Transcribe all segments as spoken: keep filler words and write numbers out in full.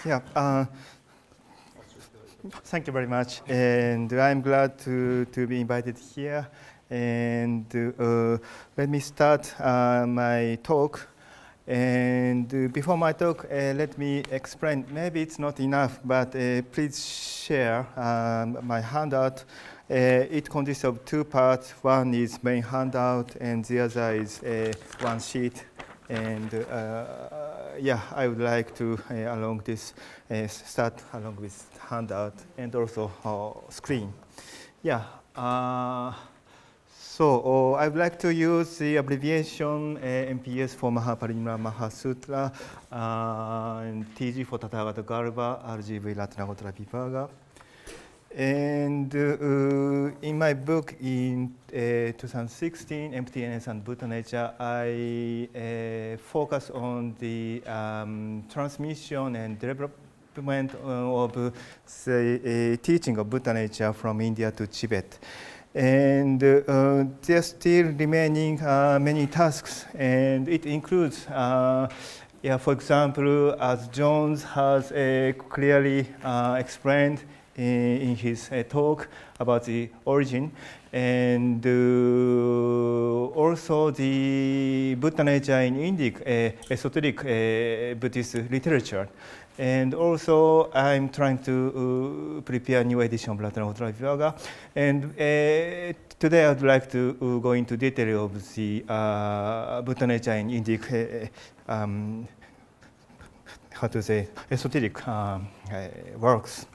Yeah. Uh, thank you very much, and I'm glad to to be invited here. And uh, let me start uh, my talk. And uh, before my talk, uh, let me explain. Maybe it's not enough, but uh, please share um, my handout. Uh, it consists of two parts. One is main handout, and the other is uh, one sheet. And uh, yeah, I would like to, uh, along this, uh, start along with handout and also uh, screen. Yeah. Uh, so uh, I would like to use the abbreviation uh, M P S for Mahaparinibrahma Mahasutra, uh, and T G for Tathagata Garbha, R G V Ratnagotara Vibhaga. And uh, in my book in uh, two thousand sixteen, Emptiness and Buddha Nature, I uh, focus on the um, transmission and development of uh, the uh, teaching of Buddha Nature from India to Tibet. And uh, there are still remaining uh, many tasks, and it includes, uh, yeah, for example, as Jones has uh, clearly uh, explained in, in his uh, talk about the origin, and uh, also the Buddha nature in Indic uh, esoteric uh, Buddhist literature. And also, I'm trying to uh, prepare a new edition of Ratnagotara Vibhaga. And uh, today, I'd like to uh, go into detail of the uh, Buddha nature in Indic, uh, um, how to say, esoteric um, uh, works.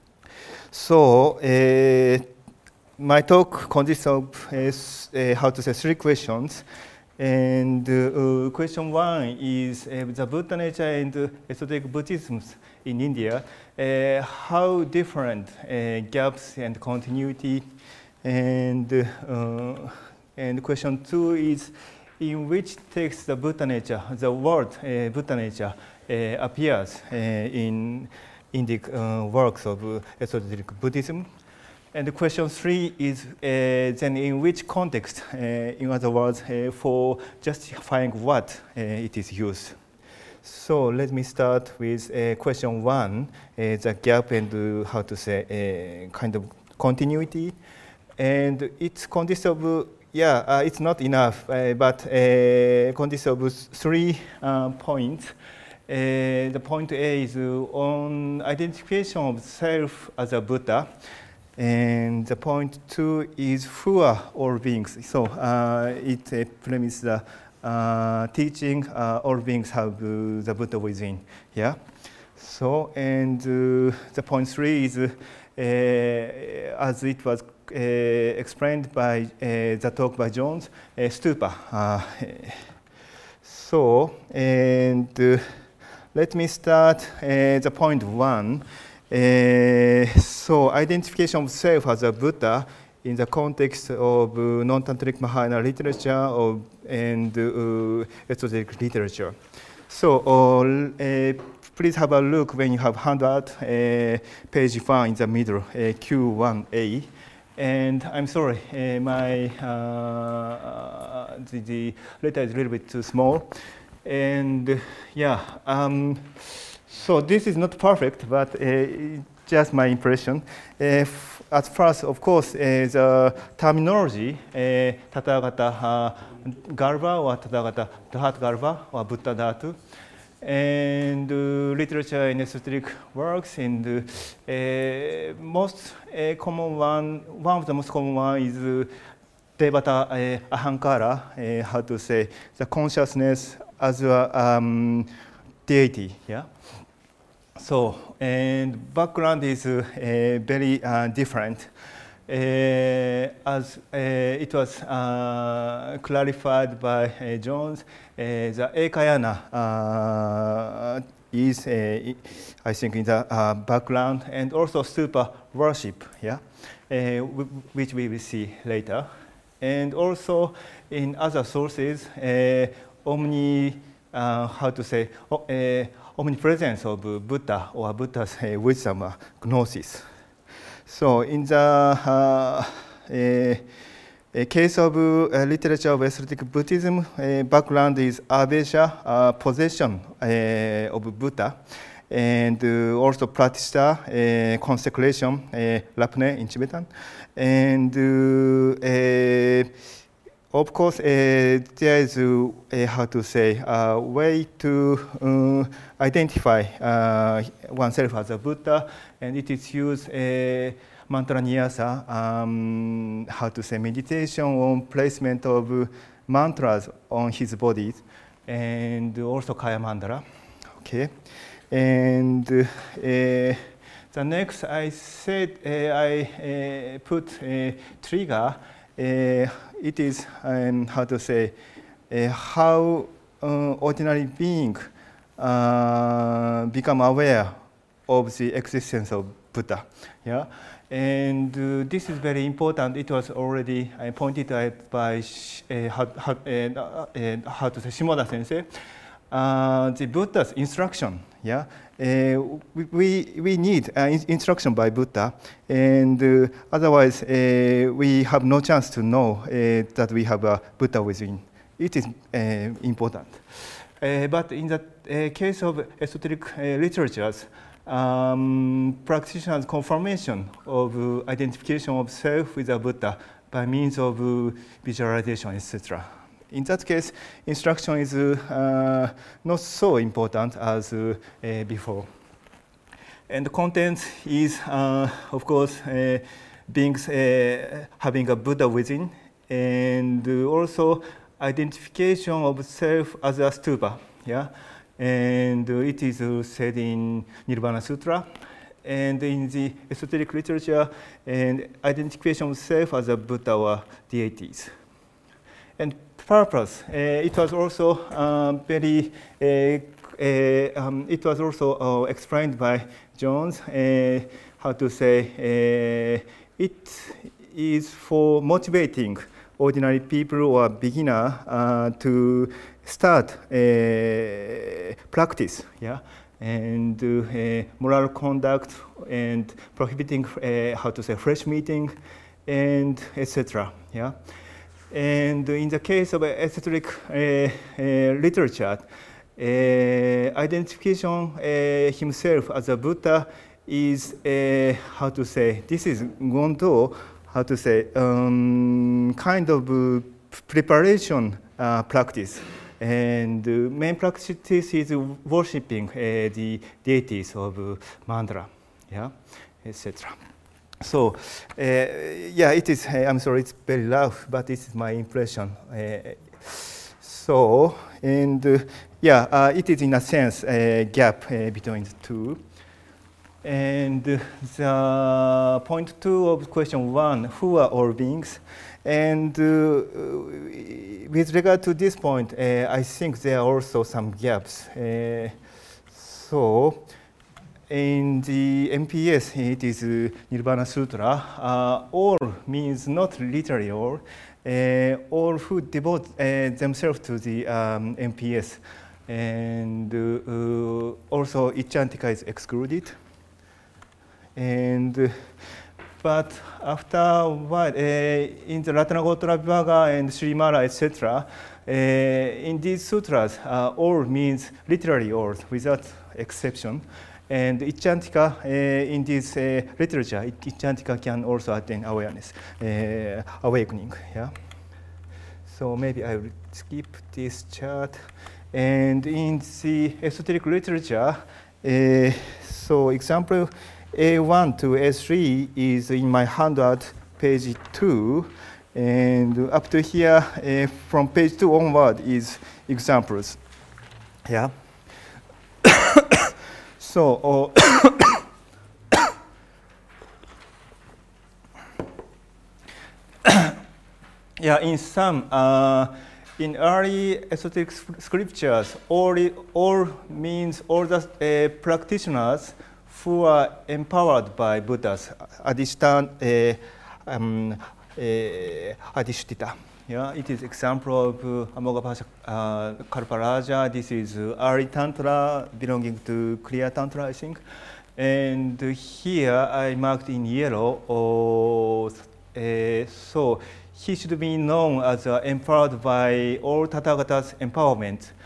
So, uh, my talk consists of uh, uh, how to say three questions. And uh, question one is uh, the Buddha nature and uh, esoteric Buddhism in India. Uh, how different uh, gaps and continuity. And uh, and question two is in which text the Buddha nature, the word uh, Buddha nature, uh, appears uh, in Indic uh, works of uh, esoteric Buddhism. And question three is uh, then in which context, uh, in other words, uh, for justifying what uh, it is used. So let me start with uh, question one, uh, the gap and uh, how to say, uh, kind of continuity. And it consists of, uh, yeah, uh, it's not enough, uh, but uh, consists of three uh, points. Uh, the point A is uh, on identification of self as a Buddha. And the point two is who are all beings. So uh, it uh, premises the uh, teaching uh, all beings have uh, the Buddha within. Yeah. So and uh, the point three is uh, as it was uh, explained by uh, the talk by Jones, uh, stupa. Uh, so and uh, let me start uh, the point one. Uh, so identification of self as a Buddha in the context of uh, non-tantric Mahayana literature of, and uh, esoteric literature. So uh, uh, please have a look when you have handout, uh, page one in the middle, uh, Q one A. And I'm sorry, uh, my uh, the, the letter is a little bit too small. And uh, yeah. Um, So this is not perfect, but uh, just my impression. Uh, at first, of course, uh, the terminology, uh, Tathagata uh, Garbha or Tathagata Dhahat Garbha or Buddha Dhatu, and uh, literature in esoteric works, and uh, uh, most uh, common one, one of the most common one is uh, Devata uh, Ahankara, uh, how to say, the consciousness as a um, deity, yeah. So, and background is uh, uh, very uh, different. Uh, as uh, it was uh, clarified by uh, Jones, uh, the Ekayana uh, is, uh, I think, in the uh, background, and also stupa worship, yeah, uh, which we will see later. And also in other sources, uh, omni, uh, how to say, uh, omnipresence of Buddha or Buddha's uh, wisdom, uh, gnosis. So in the uh, uh, case of uh, literature of esoteric Buddhism, uh, background is Abesha, uh, possession uh, of Buddha. and uh, also Pratishta, uh, consecration, uh, Lapne in Tibetan. And uh, uh, of course, uh, there is, uh, uh, how to say, a way to uh, identify uh, oneself as a Buddha, and it is used uh, mantra nyasa, um, how to say, meditation on placement of uh, mantras on his body, and also Kaya Mandala. Okay, and uh, uh, the next I said uh, I uh, put a trigger. Uh, it is, um, how to say, uh, how uh, ordinary being uh, become aware of the existence of Buddha. Yeah, and uh, this is very important. It was already uh, pointed out by uh, how, how, uh, uh, how to say Shimoda Sensei. Uh, the Buddha's instruction. Yeah, uh, we, we we need uh, in instruction by Buddha, and uh, otherwise uh, we have no chance to know uh, that we have a Buddha within. It is uh, important. Uh, but in the uh, case of esoteric uh, literatures, um, practitioners' confirmation of uh, identification of self with a Buddha by means of uh, visualization, et cetera. In that case, instruction is uh, not so important as uh, uh, before. And the content is, uh, of course, uh, beings uh, having a Buddha within, and uh, also identification of self as a stupa. Yeah, and uh, it is uh, said in Nirvana Sutra, and in the esoteric literature, and identification of self as a Buddha or deities. And purpose. Uh, it was also um, very. Uh, uh, um, it was also uh, explained by Jones. Uh, how to say? Uh, it is for motivating ordinary people or beginner uh, to start uh, practice. Yeah, and uh, moral conduct and prohibiting uh, how to say fresh meeting, and et cetera. Yeah. And in the case of esoteric uh, uh, literature, uh, identification uh, himself as a Buddha is, uh, how to say, this is Gondo, how to say, um, kind of uh, preparation uh, practice. And the uh, main practice is worshipping uh, the deities of uh, Mandala, yeah, et cetera. So, uh, yeah, it is, uh, I'm sorry, it's very loud, but this is my impression. Uh, so, and uh, yeah, uh, it is in a sense a gap uh, between the two. And uh, the point two of question one, who are all beings? And uh, with regard to this point, uh, I think there are also some gaps. Uh, so, in the M P S, it is uh, Nirvana Sutra. Uh, all means not literally all. Uh, all who devote uh, themselves to the um, M P S. And uh, uh, also Ichantika is excluded. And, uh, but after a while, uh, in the Ratanagotra Vibhaga and Srimala, et cetera, uh, in these sutras, uh, all means literally all, without exception. And Ichantika, uh, in this uh, literature, Ichantika can also attain awareness, uh, awakening. Yeah. So maybe I will skip this chart. And in the esoteric literature, uh, so example A one to A three is in my handout, page two. And up to here, uh, from page two onward is examples. Yeah. So, uh, yeah, in some, uh, in early esoteric scriptures, all, all means all the uh, practitioners who are empowered by Buddhas, Adhisthana, uh, um, uh, Adhisthita. Yeah, it is example of uh, Amoghapasha uh, Kalparaja. This is uh, early Tantra belonging to Kriya Tantra, I think. And here I marked in yellow. Oh, uh, so he should be known as uh, empowered by all Tathagatas' empowerment.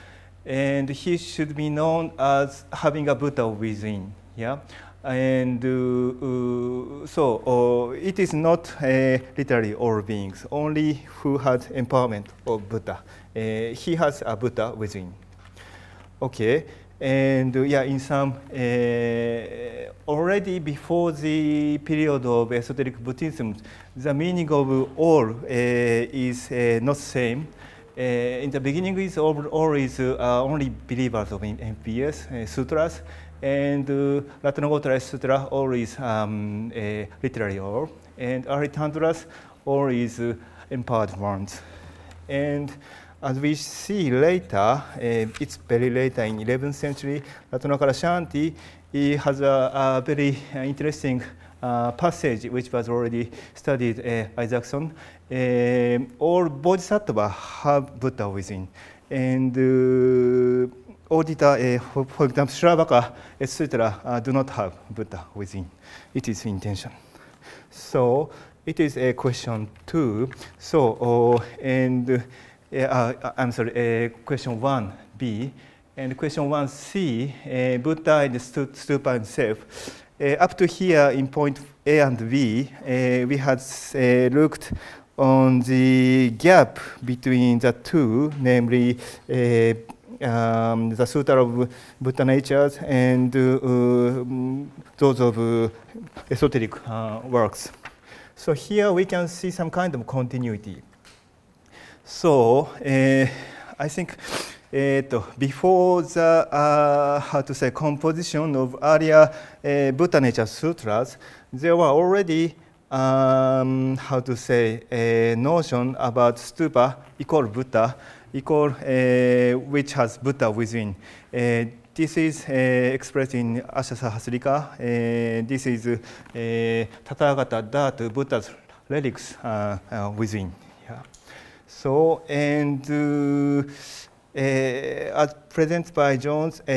and he should be known as having a Buddha within. Yeah, and uh, uh, so uh, it is not uh, literally all beings, only who has empowerment of Buddha. Uh, he has a Buddha within. Okay, and uh, yeah, in some uh, already before the period of esoteric Buddhism, the meaning of all uh, is uh, not same. Uh, in the beginning, is all, all is uh, only believers of M P S uh, sutras, and uh, Ratanagottara Sutra all is um, uh, literally all, and Aritantras all is uh, empowered ones. And as we see later, uh, it's very later in eleventh century, Ratnakara Shanti he has a, a very interesting uh, passage which was already studied uh, Isaacson. Uh, all bodhisattva have Buddha within, and uh, auditor, uh, for, for example, Shravaka, et cetera, uh, do not have Buddha within. It is intention. So it is a question two. So uh, and uh, uh, I'm sorry, uh, question one B, and question one C. Uh, Buddha and Stupa himself. Uh, up to here in point A and B, uh, we had uh, looked on the gap between the two, namely uh, um, the Sutra of Buddha Natures and uh, um, those of uh, esoteric uh, works. So here we can see some kind of continuity. So uh, I think uh, before the uh, how to say composition of earlier uh, Buddha Nature Sutras, there were already Um, how to say, a notion about stupa equal Buddha, equal uh, which has Buddha within. Uh, this is uh, expressed in Ashasahasrika. Uh, this is uh, Tathagata Dhatu, Buddha's relics uh, uh, within. Yeah. So, and uh, uh, as presented by Jones uh,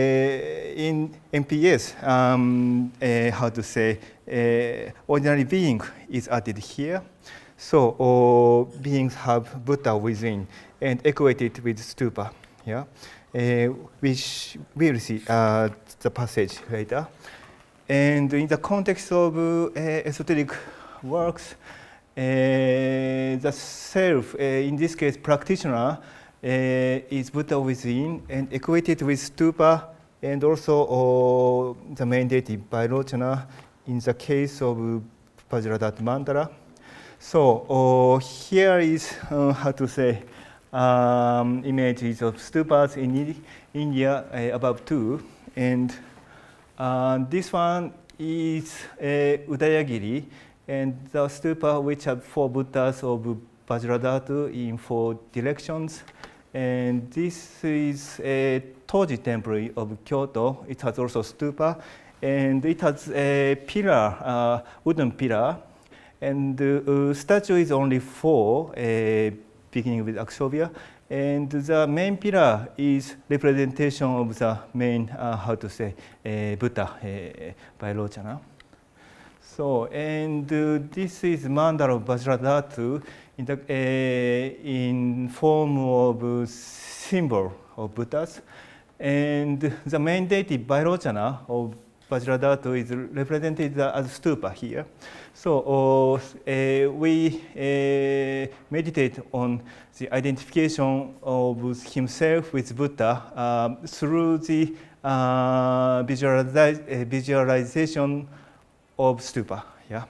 in M P S, um, uh, how to say, Uh, ordinary being is added here. So all beings have Buddha within and equated with stupa. Yeah, uh, which we'll see uh, the passage later. And in the context of uh, esoteric works, uh, the self, uh, in this case practitioner, uh, is Buddha within and equated with stupa, and also uh, the main deity Vairochana in the case of Vajradhatu Mandala. So uh, here is uh, how to say um, images of stupas in India uh, above two, and uh, this one is uh, Udayagiri, and the stupa which have four Buddhas of Vajradhatu in four directions. And this is a Toji temple of Kyoto. It has also stupa. And it has a pillar, uh, wooden pillar, and the uh, statue is only four, uh, beginning with Akshobhya, and the main pillar is representation of the main, uh, how to say, uh, Buddha, uh, Vairochana. So, and uh, this is mandala of Vajradhatu in the uh, in form of uh, symbol of Buddhas, and the main deity Vairochana of Vajradhatu is represented as stupa here. So uh, uh, we uh, meditate on the identification of himself with Buddha um, through the uh, visualize, uh, visualization of stupa. Yeah.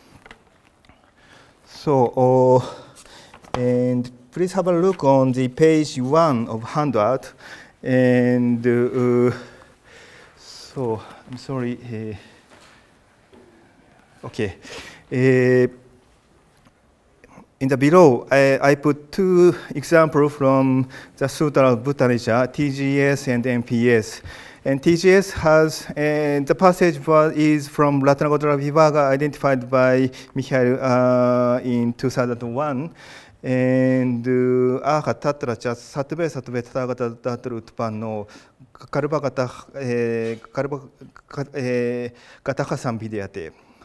So uh, and please have a look on the page one of handout, and uh, so. I'm sorry. Uh, okay. Uh, in the below, I, I put two examples from the Sutra of Buddha Nature, T G S and M P S. And T G S has, uh, the passage was, is from Ratanagottara Vibhaga identified by Michael uh, in two thousand one. And Aha Tatra Satve Satve Tathagata Dhatu Utpanno Karubagata Karubagata Sambhidyate.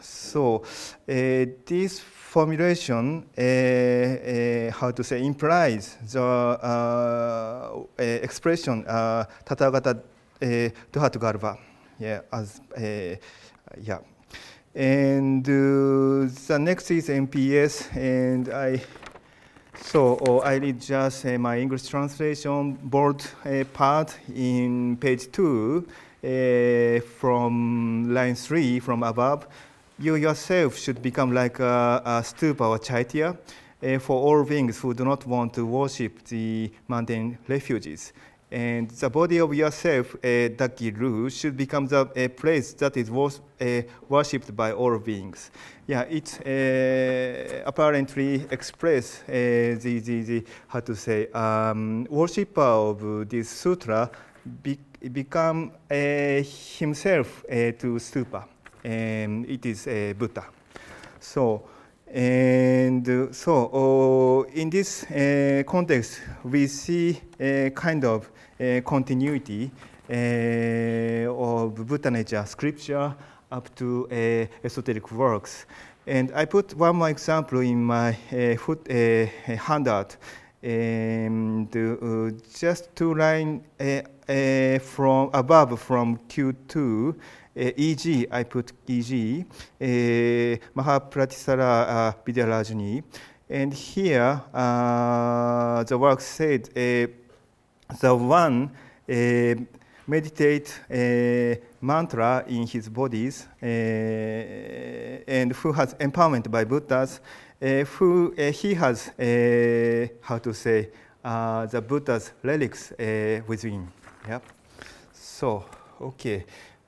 so uh, this formulation, uh, uh, how to say, implies the uh, uh, expression uh, Tathagata uh, Dhuhatgalva. Yeah, as uh, yeah, and uh, the next is M P S, and I. So uh, I read just uh, my English translation board uh, part in page two uh, from line three from above. You yourself should become like a, a stupa or chaitya uh, for all beings who do not want to worship the mountain refuges. And the body of yourself, uh, Dakiru, should become the uh, place that is wor uh, worshipped by all beings. Yeah, it uh, apparently express uh, the, the, the, how to say, um, worshipper of this sutra be become uh, himself uh, to stupa, and it is uh, Buddha. So, and uh, so uh, in this uh, context, we see a kind of uh, continuity uh, of Buddha nature scripture up to uh, esoteric works. And I put one more example in my uh, foot, uh, handout. And uh, just two lines uh, uh, from above from Q two, uh, E G, I put E G, uh, Mahapratisara uh, Vidyarajani. And here, uh, the work said, uh, the one uh, meditate uh, mantra in his bodies, uh, and who has empowerment by Buddhas, uh, who uh, he has, uh, how to say, uh, the Buddha's relics uh, within. Yep. So, okay.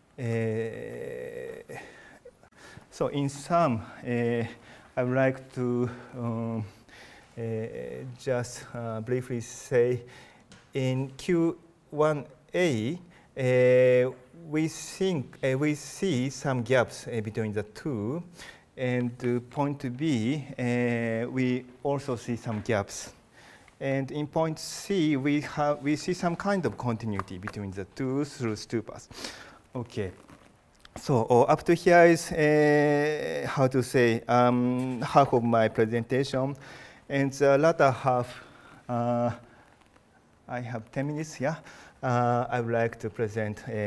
Uh, so, in sum, uh, I would like to um, uh, just uh, briefly say, in Q one A, uh, we think uh, we see some gaps uh, between the two, and uh, point B, uh, we also see some gaps, and in point C, we have we see some kind of continuity between the two through stupas. Okay, so uh, up to here is uh, how to say um, half of my presentation, and the latter half. Uh, I have ten minutes, yeah. Uh, I would like to present uh,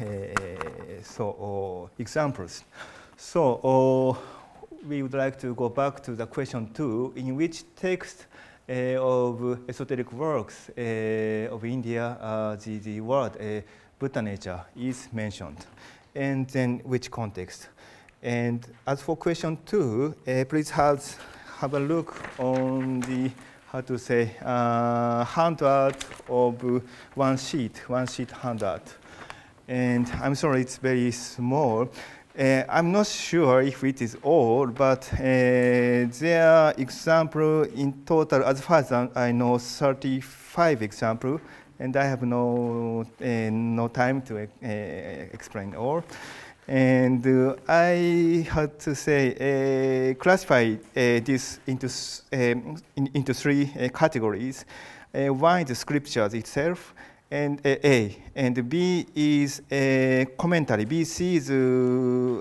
uh, so uh, examples. So uh, we would like to go back to the question two, in which text uh, of esoteric works uh, of India, uh, the, the word uh, Buddha nature is mentioned, and then which context. And as for question two, uh, please have, have a look on the how to say, uh, handout of one sheet, one sheet handout. And I'm sorry, it's very small. Uh, I'm not sure if it is all, but uh, there are examples in total, as far as I know, thirty-five examples, and I have no, uh, no time to uh, explain all. And uh, I had to say, uh, classify uh, this into, um, in, into three uh, categories. Uh, one is the scriptures itself, and uh, A. And B is a commentary. B, C is, uh,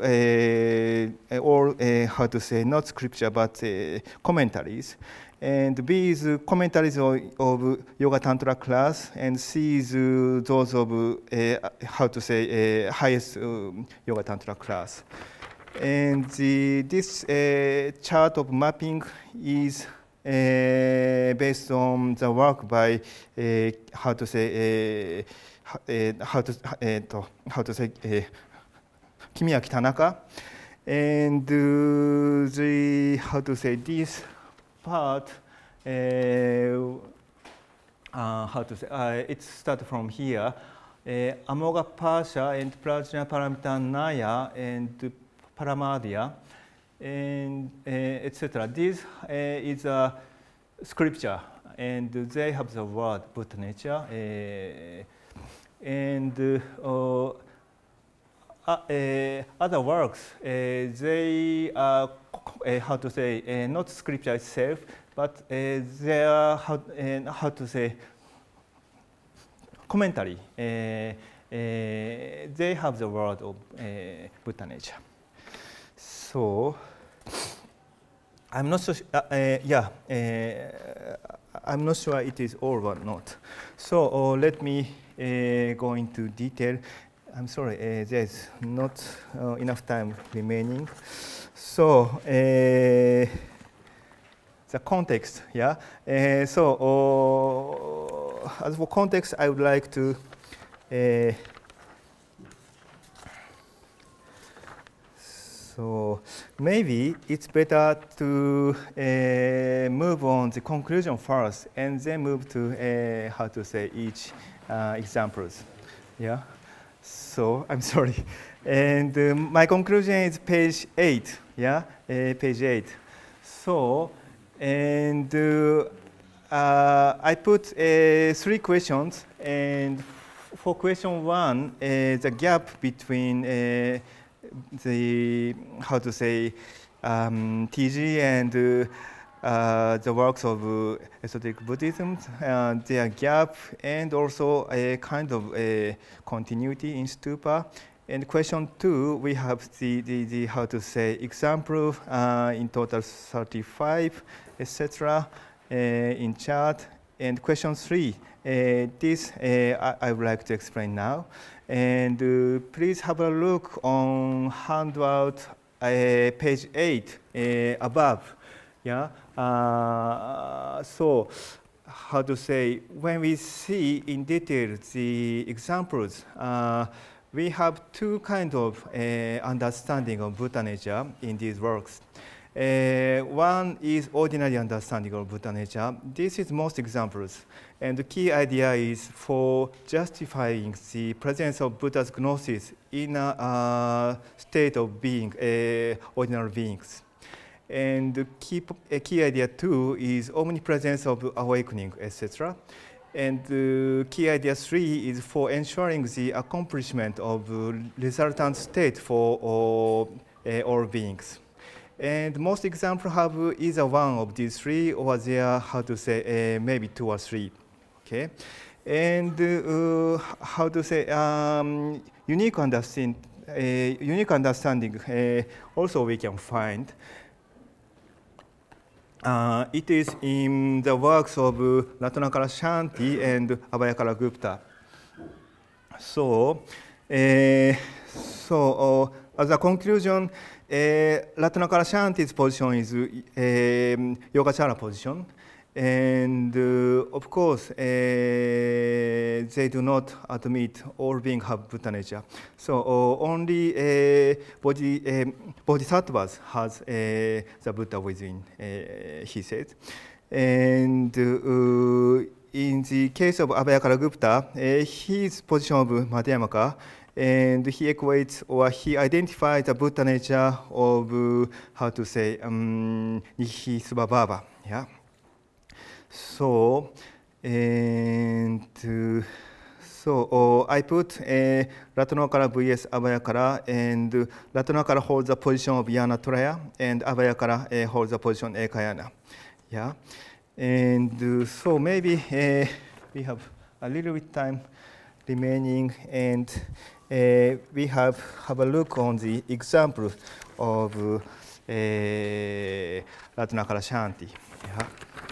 uh, or uh, how to say, not scripture, but uh, commentaries. And B is uh, commentaries of, of Yoga Tantra class, and C is uh, those of, uh, how to say, uh, highest uh, Yoga Tantra class. And the, this uh, chart of mapping is uh, based on the work by, uh, how to say, uh, uh, how to, uh, how to say, uh, Kimiaki Tanaka. And uh, the, how to say, this part, uh, uh, how to say, uh, it starts from here. Uh, Amoga Pasha and Prajna Paramitanaya and Paramadya, and uh, et cetera. This uh, is a scripture, and they have the word Buddha nature. Uh, and uh, Uh, uh, other works, uh, they are, uh, how to say, uh, not scripture itself, but uh, they are, how, uh, how to say, commentary. Uh, uh, they have the word of uh, Buddha nature. So so I'm not so. Uh, uh, yeah, uh, I'm not sure it is all or not. So uh, let me uh, go into detail. I'm sorry, uh, there's not uh, enough time remaining. So uh, the context, yeah. Uh, so uh, as for context, I would like to. Uh, So maybe it's better to uh, move on the conclusion first and then move to uh, how to say each uh, examples. Yeah. So I'm sorry. And uh, my conclusion is page eight. Yeah, uh, page eight. So and uh, uh, I put uh, three questions, and for question one, uh, the gap between uh, the, how to say, um, T G and uh, uh, the works of uh, esoteric Buddhism, uh, their gap, and also a kind of a continuity in Stupa. And question two, we have the, the, the how to say, example uh, in total thirty-five, et cetera uh, in chart. And question three, uh, this uh, I, I would like to explain now. And uh, please have a look on handout uh, page eight uh, above. Yeah. Uh, so, how to say, when we see in detail the examples, uh, we have two kinds of uh, understanding of Buddha nature in these works. Uh, one is ordinary understanding of Buddha nature. This is most examples. And the key idea is for justifying the presence of Buddha's gnosis in a uh, state of being, uh, ordinary beings. And the key, a key idea two is omnipresence of awakening, et cetera. And the key idea three is for ensuring the accomplishment of uh, resultant state for all, uh, all beings. And most examples have either one of these three, or they are, how to say, uh, maybe two or three. Okay, and uh, how to say, um, unique understanding, uh, unique understanding. Uh, also, we can find. Uh, it is in the works of uh, Ratnakara Shanti and Abhayakara Gupta. So, uh, so uh, as a conclusion. Uh, Ratnakara Shanti's position is uh, um, Yogacara position, and uh, of course uh, they do not admit all beings have Buddha nature. So uh, only uh, Bodhi, um, Bodhisattvas has uh, the Buddha within, uh, he said. And uh, in the case of Abhayakara Gupta, uh, his position of Madhyamaka, and he equates or he identifies the Buddha nature of, uh, how to say, um, Nihisvabhava. Yeah. So, and uh, so uh, I put uh, Ratnakara versus Abhayakara, and uh, Ratnakara holds the position of Yanatraya, and Abhayakara uh, holds the position of Ekayana. Yeah. And uh, so maybe uh, we have a little bit time remaining, and Uh, we have have a look on the example of uh, Ratnakara Shanti. Yeah.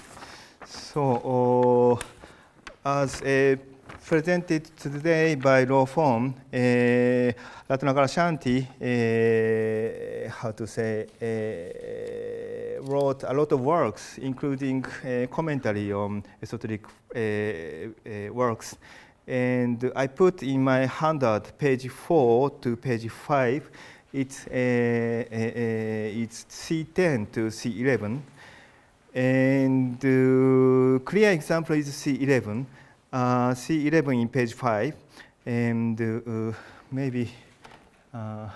So, uh, as uh, presented today by law form, uh, Ratnakara Shanti, uh, how to say, uh, wrote a lot of works, including uh, commentary on esoteric uh, uh, works. And I put in my handout page four to page five. It's, uh, uh, it's C ten to C eleven. And the uh, clear example is C eleven. Uh, C eleven in page five. And uh, maybe, uh,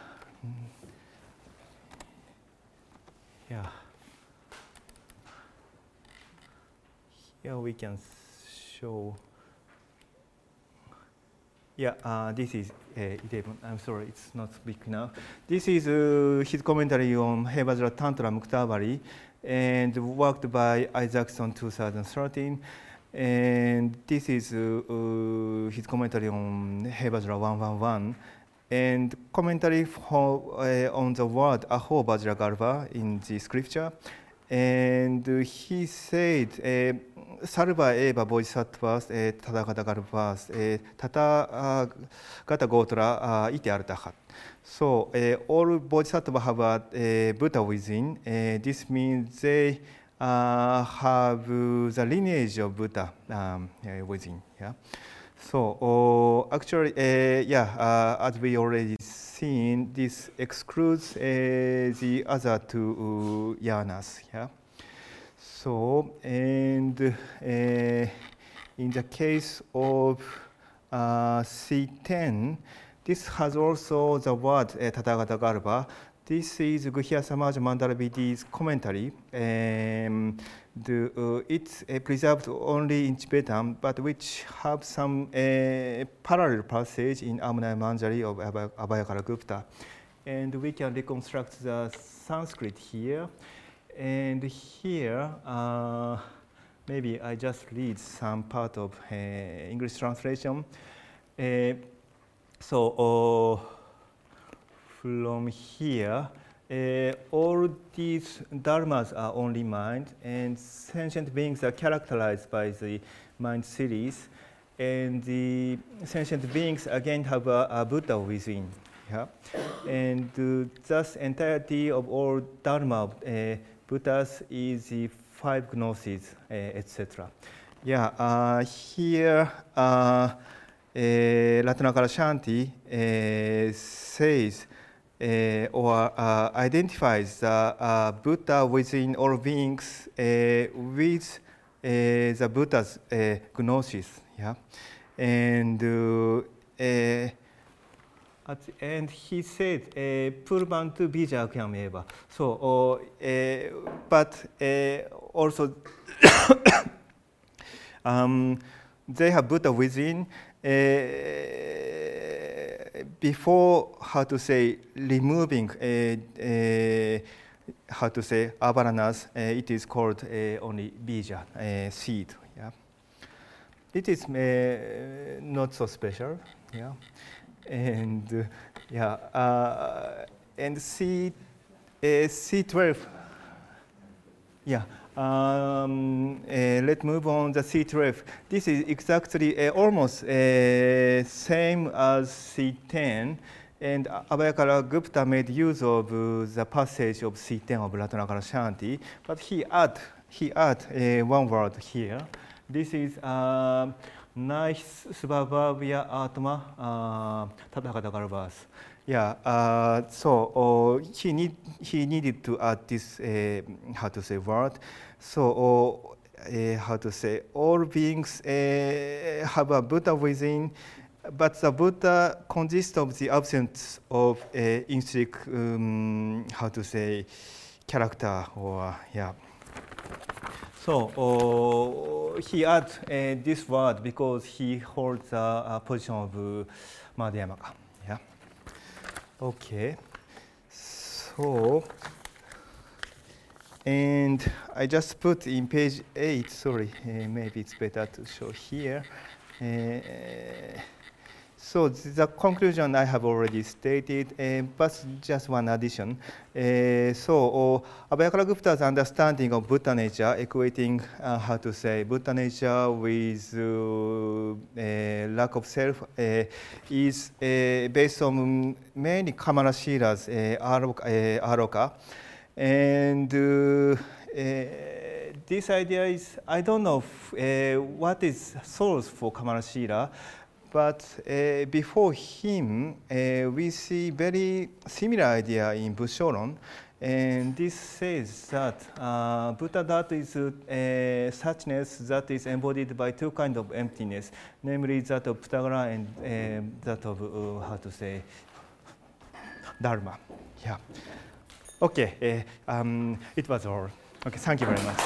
yeah. Here we can show. Yeah, uh, this is uh, eleven. I'm sorry, it's not big enough. This is uh, his commentary on Heivajra Tantra Muktavari, and worked by Isaacson two thousand thirteen. And this is uh, uh, his commentary on Heivajra one eleven. and commentary for, uh, on the word Aho Vajragarva in the scripture. And he said, uh, Sarva eva bodhisattvas tathagata garbhas tathagata gotra iti artaha. So uh, all bodhisattvas have a uh, Buddha within. Uh, this means they uh, have the lineage of Buddha um, uh, within. Yeah. So uh, actually, uh, yeah, uh, as we already seen, this excludes uh, the other two uh, yanas. Yeah. So and uh, in the case of uh, C ten, this has also the word uh, Tathagata Garbha. This is Guhya Samaj Mandalavidi's commentary. Um, the, uh, it's uh, preserved only in Tibetan, but which have some uh, parallel passage in Amunaya Manjari of Abhayakara Gupta. And we can reconstruct the Sanskrit here. And here, uh, maybe I just read some part of uh, English translation. Uh, so, uh, from here, uh, all these dharmas are only mind, and sentient beings are characterized by the mind series, and the sentient beings again have a, a Buddha within. Yeah? And uh, thus, entirety of all dharma uh, Buddhas is the five gnosis, uh, et cetera. Yeah, uh, here. Uh, Uh, Ratnakara Shanti uh, says uh, or uh, identifies the uh, Buddha within all beings uh, with uh, the Buddha's uh, gnosis. Yeah, and uh, uh, at the end he said Purbantu bija akyam eva. So, uh, but uh, also um, they have Buddha within. Uh, before, how to say, removing, uh, uh, how to say, avaranas, uh, it is called uh, only bija, uh, seed. Yeah, it is uh, not so special. Yeah, and uh, yeah, uh, and C, uh, C twelve. Yeah. Um, uh, let's move on the C twelve. This is exactly uh, almost uh, same as C ten, and Abhayakara Gupta made use of uh, the passage of C ten of Ratnakara Shanti, but he add he add uh, one word here. This is uh, Nice Svabhavya Atma Tathagata Garbhas. Yeah, uh, so uh, he need he needed to add this uh, how to say word. So uh, how to say all beings uh, have a Buddha within, but the Buddha consists of the absence of uh, intrinsic um, how to say character or yeah. So uh, he adds uh, this word because he holds a, a position of uh, Madhyamaka. Yeah. Okay. So, and I just put in page eight. Sorry, uh, maybe it's better to show here. Uh, So the conclusion I have already stated, uh, but just one addition. Uh, so uh, Abhayakara Gupta's understanding of Buddha nature, equating uh, how to say Buddha nature with uh, uh, lack of self, uh, is uh, based on many Kamarashila's uh, Aroka, uh, Aroka. And uh, uh, this idea is, I don't know if, uh, what is source for Kamarashila. But uh, before him, uh, we see very similar idea in Bushoron, and this says that uh, Buddha that is uh, suchness that is embodied by two kinds of emptiness, namely that of Pythagora and uh, that of uh, how to say Dharma. Yeah. Okay. Uh, um, it was all. Okay. Thank you very much.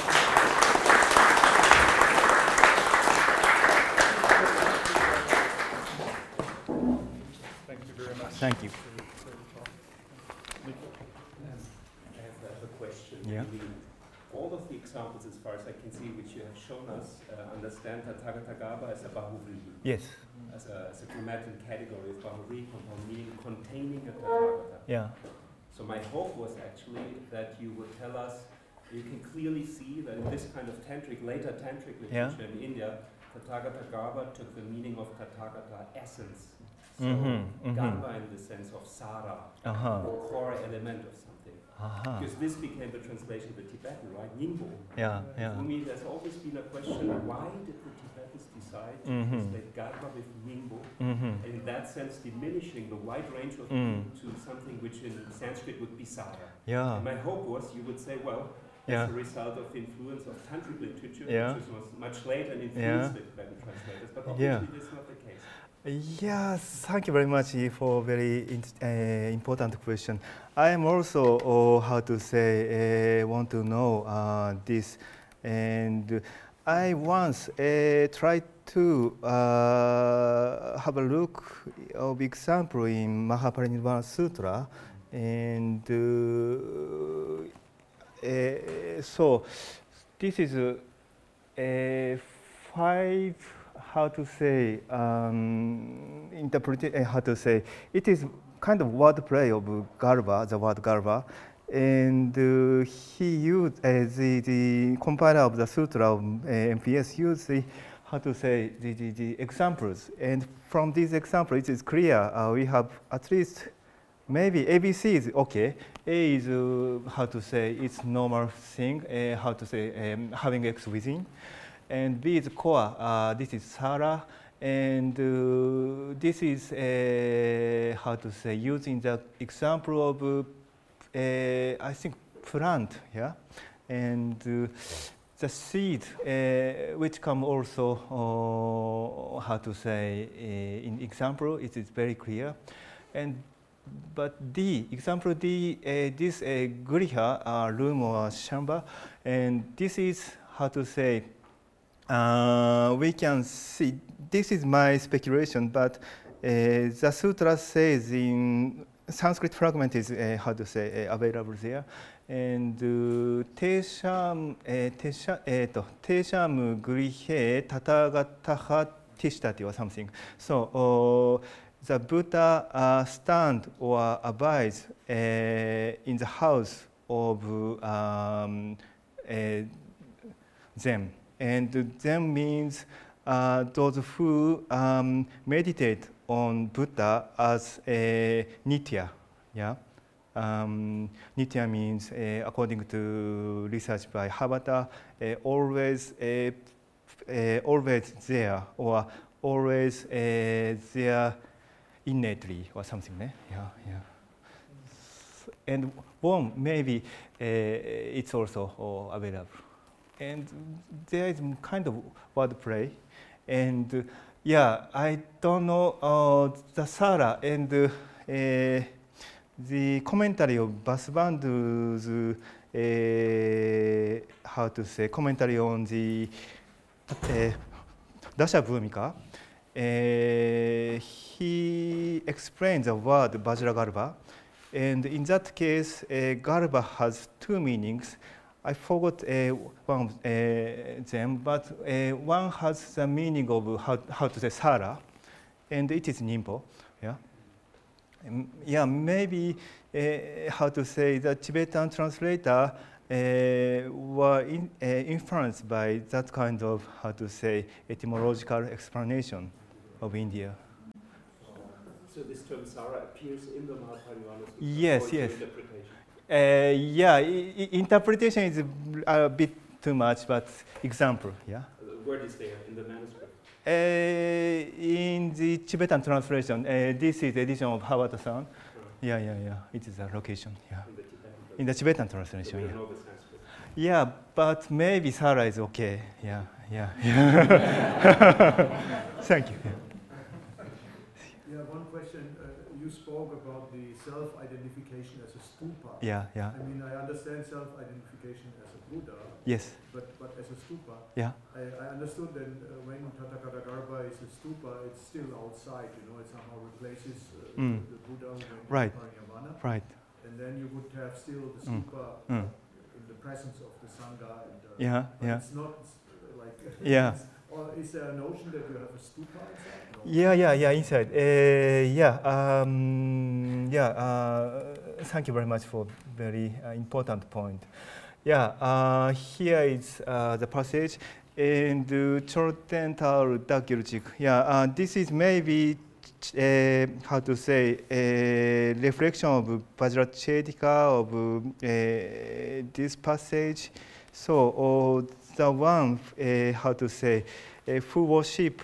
Thank you. I have a question. Yeah. All of the examples, as far as I can see, which you have shown us, uh, understand Tathagata Garbha as a Bahuvri, Yes. as a, as a grammatical category of Bahuvri compound, meaning containing a Tathagata. Yeah. So my hope was actually that you would tell us, you can clearly see that in this kind of tantric, later tantric literature Yeah. in India, Tathagata Garbha took the meaning of Tathagata essence. So Mm-hmm, mm-hmm. Garbha in the sense of Sara, Uh-huh. the core element of something. Uh-huh. Because this became the translation of the Tibetan, right? Ningbo. Yeah, yeah. For me, there's always been a question, why did the Tibetans decide to Mhm. translate Garbha with Ningbo? Mm-hmm. And in that sense, diminishing the wide range of Mm. to something which in Sanskrit would be Sara. Yeah. And my hope was you would say, well, Yeah. as a result of the influence of tantric literature, Yeah. which was much later and Yeah. influenced the Tibetan translators, but Yeah. obviously this is not the case. Yes, thank you very much for very in, uh, important question. I am also, uh, how to say, uh, want to know uh, this, and I once uh, tried to uh, have a look of example in Mahaparinirvana Sutra, and uh, uh, so this is a, a five. How to say, um, interpret, uh, how to say, it is kind of wordplay of Garbha, the word Garbha, and uh, he used, uh, the, the compiler of the sutra of uh, M P S used the, how to say, the, the, the examples, and from these examples it is clear uh, we have at least maybe A B C is okay. A is, uh, how to say, it's normal thing, uh, how to say, um, having X within. And B is core, uh, this is Sara, and uh, this is, uh, how to say, using the example of, uh, uh, I think, plant, yeah? And uh, the seed, uh, which come also, uh, how to say, uh, in example, it is very clear. And but D, example D, uh, this uh, Griha, uh, room or chamber, and this is, how to say, Uh, we can see, this is my speculation, but uh, the sutra says in Sanskrit fragment is, uh, how to say, uh, available there. And Tesham, Tesham Grihe Tathagataha Tishtati or something. So uh, the Buddha uh, stand or abides uh, in the house of um, uh, them. And Zen means uh, those who um, meditate on Buddha as a nitya. Yeah? Um, nitya means, uh, according to research by Habata, uh, always, uh, uh, always there, or always uh, there innately, or something. Eh? Yeah, yeah. And one, maybe uh, it's also uh, available. And there is kind of wordplay, and uh, yeah, I don't know uh, the Sara and uh, uh, the commentary of Vasubandhu's, uh, how to say, commentary on the uh, Dasha Bhumika. Uh, he explains the word Vajragarbha, and in that case, uh, Garbha has two meanings. I forgot uh, one of uh, them, but uh, one has the meaning of how, how to say Sara, and it is Nimbo. Yeah, um, yeah. Maybe uh, how to say the Tibetan translator uh, were in, uh, influenced by that kind of, how to say, etymological explanation of India. So this term Sara appears in the Mahaparinirvana Sutra. Yes, or yes. Interpretation. Uh, yeah, I, I, interpretation is a bit too much, but example, yeah. The word is there in the manuscript. Uh, in the Tibetan translation, uh, this is the edition of Habata-san. Right. Yeah, yeah, yeah. It is a location, yeah. In the Tibetan translation. In the Tibetan translation, so yeah. Know the Sanskrit. Yeah, but maybe Sara is okay. Yeah, yeah, yeah. Thank you. Yeah, one question. Uh, you spoke about the self-identification as a stupa. Yeah, yeah. I mean, I understand self-identification as a Buddha. Yes. But but as a stupa. Yeah. I, I understood that uh, when Tathagata Garbha is a stupa, it's still outside. You know, it somehow replaces uh, mm. the, the Buddha when right. Parinirvana. Right. And then you would have still the stupa mm. in the presence of the Sangha. And, uh, Yeah, but yeah. It's not uh, like. Yeah. Or is there a notion that you have a stupa inside? No. Yeah, yeah, yeah, inside. Uh, yeah, um, yeah. Uh, thank you very much for very uh, important point. Yeah, uh, here is uh, the passage in the Chortental Dagyurjik. Yeah, uh, this is maybe uh, how to say a reflection of Vajrachedika of uh, this passage. So uh, the one uh, how to say uh, who worship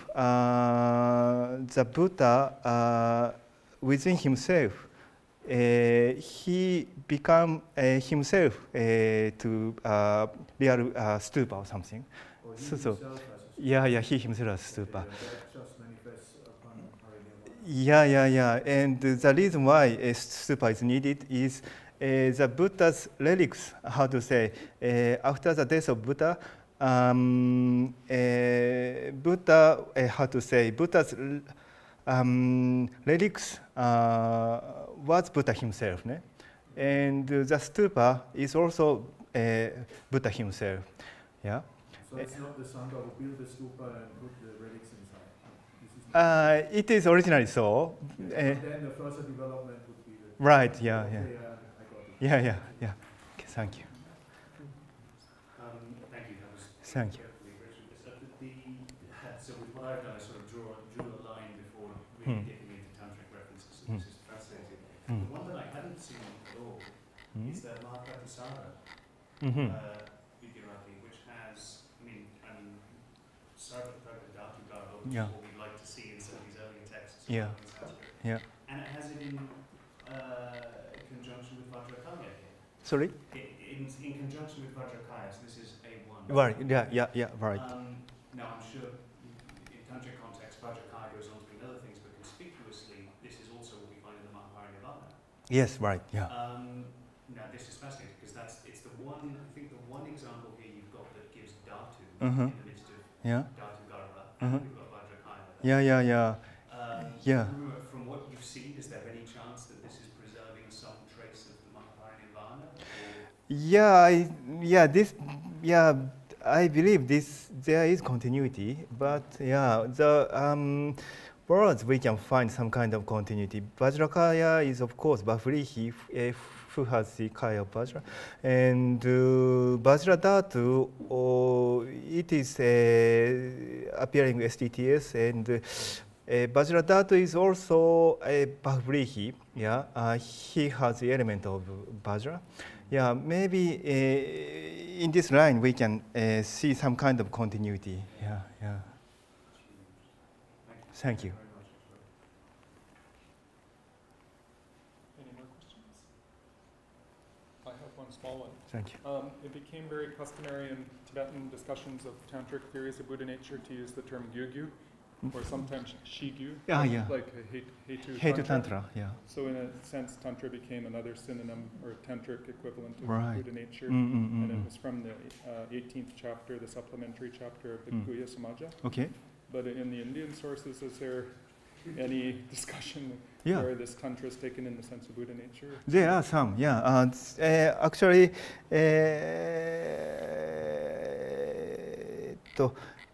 uh, the Buddha uh, within himself. Uh, he become uh, himself uh, to uh, real uh, stupa or something. Or he So, so himself has a yeah, yeah, he himself as stupa. stupa. Yeah, that just manifests upon Parinirvana. Yeah, yeah, yeah. And the reason why a stupa is needed is uh, the Buddha's relics. How to say? Uh, after the death of Buddha, um, uh, Buddha. Uh, how to say? Buddha's um, relics uh, was Buddha himself, ne? And the stupa is also uh, Buddha himself. Yeah. So it's not the Sangha who built the stupa and put the relics inside. This is Uh, it is originally so. and Uh, then the further development would be the. right. Yeah. Okay, Yeah. yeah, I got it. Yeah. Yeah. Yeah. Okay, thank you. Um, thank you. That was Thank you. carefully written. So, the, uh, so what I've done is sort of draw, drew a line before Hmm. really getting into tantric references. So Hmm. this is fascinating. Hmm. The one that I hadn't seen at all Hmm. is the Mahapratisara Mhm. uh, Vigirati, which has, I mean, I mean, Sarva Dhatu Garbo, which Yeah. is what we'd like to see in some of these earlier texts. Yeah. in Sanskrit. Yeah. And it has it in uh, conjunction with Vajrakaya here. Sorry. I- In, in conjunction with Vajrakaya, so this is A one. Right. Yeah. Yeah. Yeah. Right. Um, now, I'm sure in tantric context, Vajrakaya goes on to mean other things, but conspicuously, this is also what we find in the Mahaparinirvana. Yes. Right. Yeah. Um, now, this is fascinating because that's it's the one, I think, the one example here you've got that gives Dhatu Mhm. in the midst of Yeah. Dhatu Garba, Mhm. and we've got Vajrakaya. there. Yeah. Yeah. Yeah. Um, Yeah. From, from what you've seen, is there any chance that this is preserving some trace of the Mahaparinirvana? Or Yeah. I, yeah. This. Yeah. I believe this. There is continuity, but yeah. The um, words we can find some kind of continuity. Vajrakaya is of course Bafrihi, uh, who has the Kaya of Vajra, and uh, Vajradhatu. Oh, it is uh, appearing S T T S, and uh, uh, Vajradhatu is also a Bafrihi. Yeah, uh, he has the element of Vajra. Yeah, maybe uh, in this line we can uh, see some kind of continuity. Yeah, yeah. Thank you. very much. Any more questions? I have one small one. Thank you. Um, it became very customary in Tibetan discussions of tantric theories of Buddha nature to use the term gyugyu, or sometimes shigyu, Ah, yeah. like hate, Hetu Hetu Tantra. Tantra, yeah. So in a sense, Tantra became another synonym or tantric equivalent of Right. Buddha nature. Mm, mm, mm, And it mm. was from the uh, eighteenth chapter, the supplementary chapter of the Mm. Guhya Samaja. Okay. But in the Indian sources, is there any discussion Yeah. where this tantra is taken in the sense of Buddha nature? There are some, yeah. Uh, s- uh, actually, uh, to,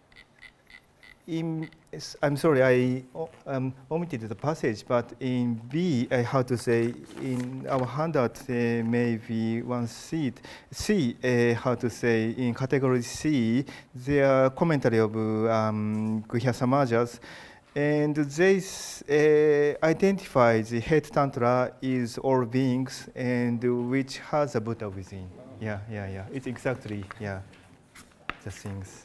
in, s- I'm sorry, I o- um, omitted the passage, but in B, uh, how to say, in our handout, uh, maybe one seat, C, uh, how to say, in category C, there are commentary of um, Guhya Samajas, and they s- uh, identify the head tantra is all beings and which has a Buddha within. Yeah, yeah, yeah. It's exactly, yeah, the things.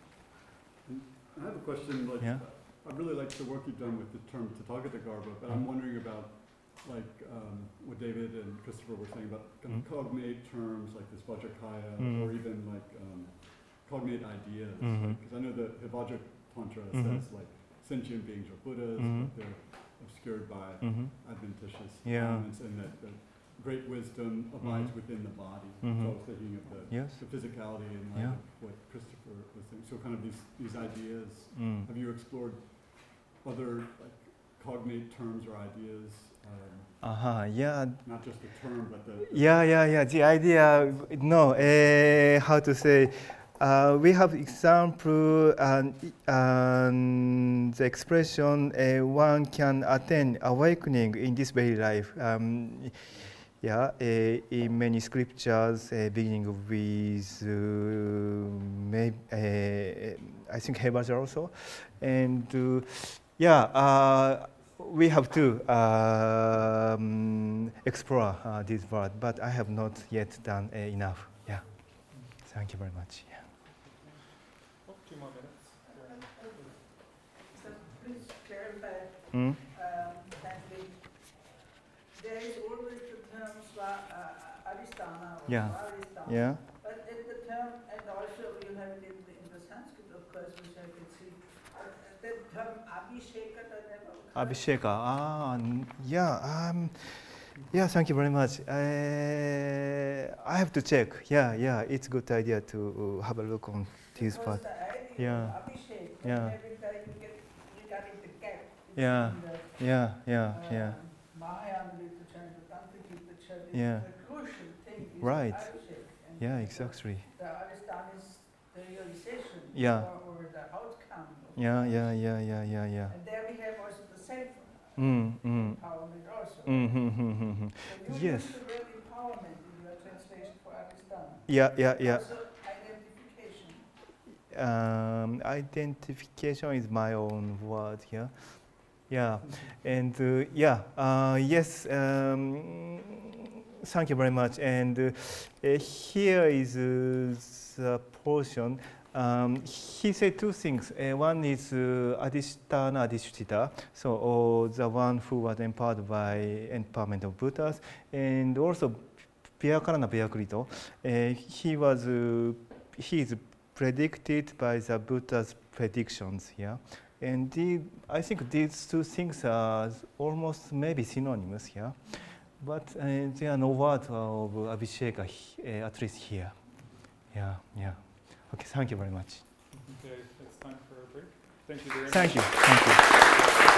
I have a question, like, Yeah. I really like the work you've done with the term Tathagata Garba, but I'm wondering about, like, um, what David and Christopher were saying about kind of Mm. cognate terms like this Vajrakaya, Mm. or even like um, cognate ideas. Mhm. Because I know the Vajra Tantra Mhm. says like sentient beings are Buddhas, Mhm. but they're obscured by Mm-hmm. adventitious Yeah. elements, and that the great wisdom abides Mhm. within the body. Mhm. So I was thinking of the, Yes. the physicality in light Yeah. of what Christopher was saying. So kind of these, these ideas. Mm. Have you explored other like cognate terms or ideas, um, Uh-huh, yeah. not just the term, but the. Yeah, yeah, yeah. The idea, no, uh, how to say, uh, we have example and, and the expression uh, one can attain awakening in this very life. Um, yeah, uh, in many scriptures, uh, beginning with, uh, maybe, uh, I think Hebaja also, and uh, yeah. Uh, We have to um, explore uh, this word, but I have not yet done uh, enough. Yeah. Thank you very much. Yeah. Oh, two more minutes. So please clarify. Mm? Um, Henry, there is always the term swa, uh, Adhisthana or Yeah. Swadhisthana. Yeah. But in the term, and also you have it in the, in the Sanskrit, of course, which I can see. Uh, the term Abhisheka, that never occurs. Abhisheka. Ah, n- yeah. Um, yeah. Thank you very much. Uh, I have to check. Yeah, yeah. It's a good idea to uh, have a look on this Because part. the idea Yeah. of Abhishek, Yeah. every time you get regarding the gap Yeah. between the Yeah, yeah, yeah. uh, Mahayana literature and the Tantric literature, the, Yeah. the crucial thing is Right. the Abhishek. And Yeah, the- exactly. The Adhisthana is the realization Yeah. or, or the outcome. of Yeah, the yeah, Abhishek. yeah, yeah, yeah, yeah. And there we have also the self Mm, mm. empowerment also. Mm, mm, mm, mm, mm. So you Yes. use the word empowerment in your translation for Adhisthana. Yeah, yeah, yeah. Also identification. Um, identification is my own word here. Yeah, and uh, yeah, uh, yes. Um, thank you very much. And uh, uh, here is uh, the portion. Um, he said two things. Uh, one is uh, Adhisthana Adhisthita, so uh, the one who was empowered by empowerment of Buddhas, and also Vyakarana Vyakrito. Uh, he was uh, he is predicted by the Buddha's predictions. Yeah, and the, I think these two things are almost maybe synonymous here, but uh, there are no words of Abhisheka, uh, at least here. Yeah, yeah. Okay, thank you very much. Okay, it's time for a break. Thank you very much. Thank you. Thank you.